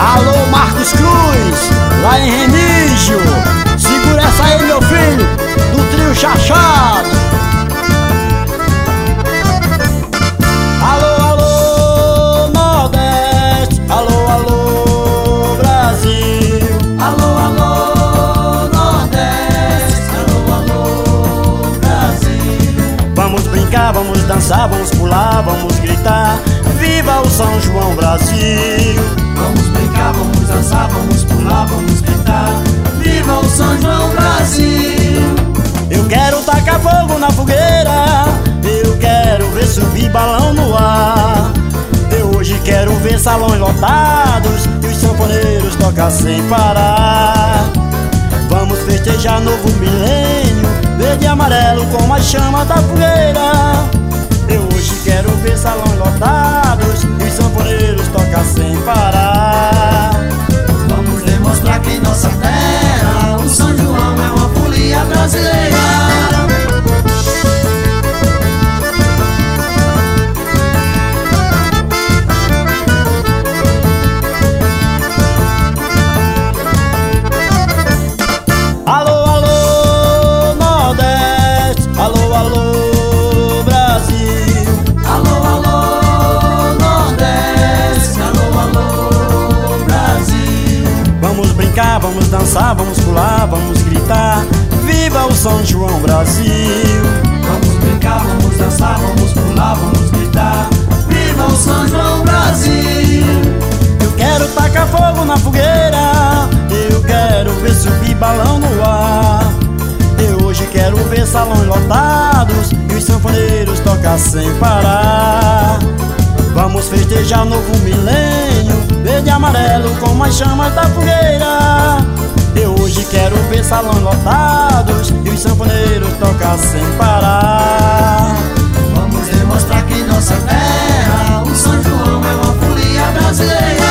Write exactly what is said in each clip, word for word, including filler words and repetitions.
Alô, Marcos Cruz, lá em Remígio. Segura essa aí, meu filho, do trio Chachado. Alô, alô, Nordeste. Alô, alô, Brasil. Alô, alô, Nordeste. Alô, alô, Brasil. Vamos brincar, vamos dançar, vamos pular, vamos gritar. Viva o São João Brasil. Vamos brincar, vamos dançar, vamos pular, vamos gritar. Viva o São João Brasil. Eu quero tacar fogo na fogueira, eu quero ver subir balão no ar. Eu hoje quero ver salões lotados e os sanfoneiros tocar sem parar. Vamos festejar novo milênio, verde e amarelo com a chama da fogueira. Eu hoje quero ver salões lotados e os sanfoneiros tocar sem parar. Vamos demonstrar que em nossa terra o São João é uma folia brasileira. Alô, alô, Nordeste. Alô, alô, Brasil. Alô, alô, Nordeste. Alô, alô, Brasil. Vamos brincar, vamos dançar, vamos pular, vamos gritar. Viva o São João Brasil. Vamos brincar, vamos dançar, vamos pular, vamos gritar. Viva o São João Brasil. Eu quero tacar fogo na fogueira, eu quero ver subir balão no ar. Eu hoje quero ver salões lotados e os sanfoneiros tocar sem parar. Vamos festejar novo milênio, verde e amarelo com as chamas da fogueira. Eu hoje quero ver salões lotados e os sanfoneiros tocar sem parar. Vamos demonstrar que em nossa terra o São João é uma folia brasileira.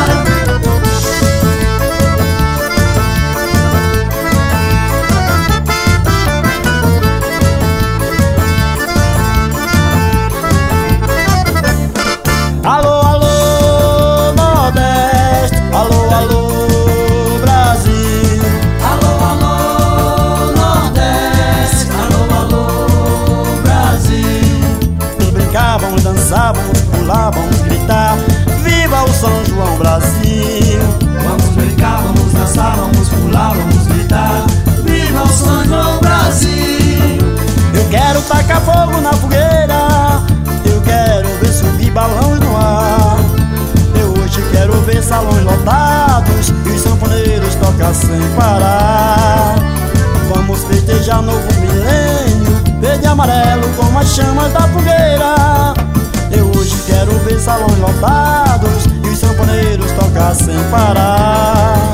Alô, alô, Nordeste. Alô, alô, Brasil. Alô, alô, Nordeste. Alô, alô, Brasil. Vamos brincar, vamos dançar, vamos pular, vamos gritar. Viva o São João Brasil. Vamos brincar, vamos dançar, vamos pular, vamos gritar. Viva o São João Brasil. Eu quero tacar fogo na fogueira, eu quero ver subir balões no ar. Eu hoje quero ver salões lotados e os sanfoneiros tocar sem parar. Vamos festejar novo milênio, verde e amarelo com as chamas da fogueira. Eu hoje quero ver salões lotados e os sanfoneiros tocar sem parar.